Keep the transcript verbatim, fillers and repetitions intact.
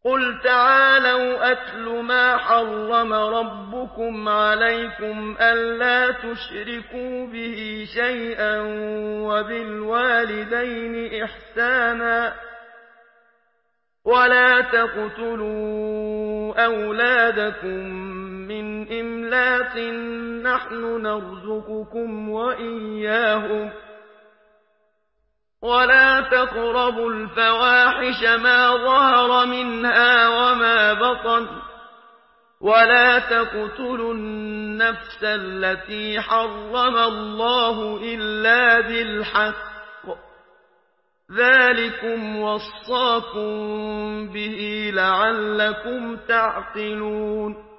قُلْ تَعَالَوْا أَتْلُ مَا حَرَّمَ رَبُّكُمْ عَلَيْكُمْ أَلَّا تُشْرِكُوا بِهِ شَيْئًا وَبِالْوَالِدَيْنِ إِحْسَانًا وَلَا تَقْتُلُوا أَوْلَادَكُم مِّنْ إِمْلَاقٍ ۖ نَّحْنُ نَرْزُقُكُمْ وَإِيَّاهُمْ ۖ وَلَا تَقْرَبُوا الْفَوَاحِشَ مَا ظَهَرَ مِنْهَا وَمَا بَطَنَ ۖ وَلَا تَقْتُلُوا النَّفْسَ الَّتِي حَرَّمَ اللَّهُ إِلَّا بِالْحَقِّ ۚ ذَٰلِكُمْ وَصَّاكُم بِهِ لَعَلَّكُمْ تَعْقِلُونَ